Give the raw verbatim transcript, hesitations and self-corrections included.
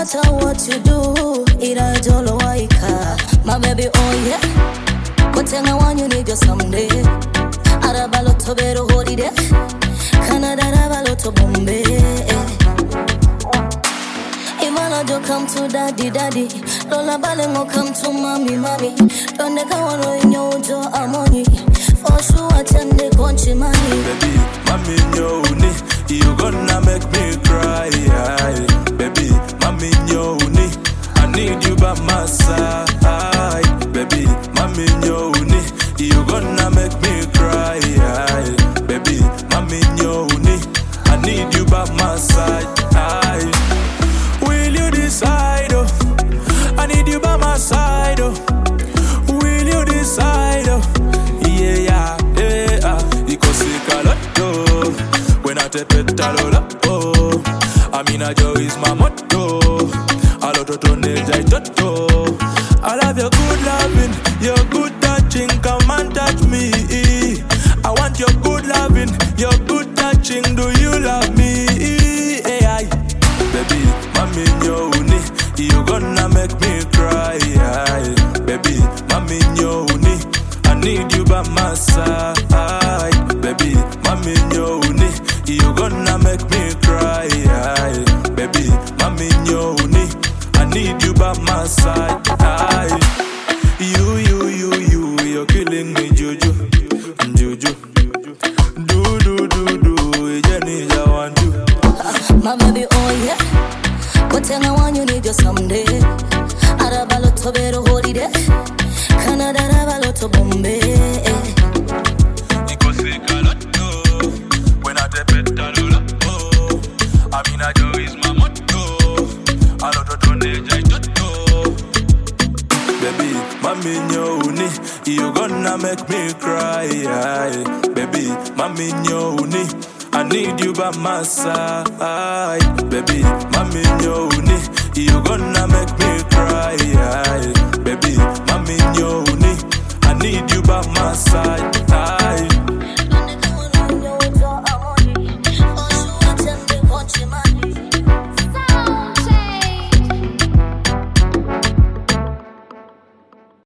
matter what you do, it I don't know why. My baby, oh yeah. But tell me when you need you someday. Arabalo to better hold it. Canada, Arabalo to Bombay. Imalajo come to daddy, daddy. Lola Balengo come to mommy, mommy. Don't they go on in your jaw, amoni. For sure, attend the country money. Baby, mommy, yo, you gonna make me cry. Baby, mommy, yo, I need you by my side. Baby, mommy, yo, you gonna make me cry. Baby, mommy, yo, I need you by my side. Will you decide? Oh, I need you by my side. Oh, will you decide? Oh, yeah, yeah, yeah. Because it's a lot. When I take it, oh, I mean, I joy is my motto. I love to turn it, I toto. I love your good loving, your good touching. Come and touch me. I want your good loving, your good touching. Do you love me? Hey, baby, mommy, yo, you gonna make me cry. Baby, mommy, yo, I need you by my side. Baby, mommy, yo, you gonna make me cry. Baby, mommy, yo, I need you by my side. You, you, you, you, you're killing me, Juju, Juju. Do, do, do, do, Jenny, I want you. My baby, oh yeah. But tell me when you need you someday. Arabalo to better hold it. Canada, Arabalo to Bombay. Because it's a lot, when I take it, oh, I mean, I do is my motto. I love to turn it, I toto. Baby, mommy, yo, you gonna make me cry. Baby, mommy, yo, I need you by my side. Baby, mommy, yo, you gonna make me cry. Baby, mommy, yo, I need you by my side.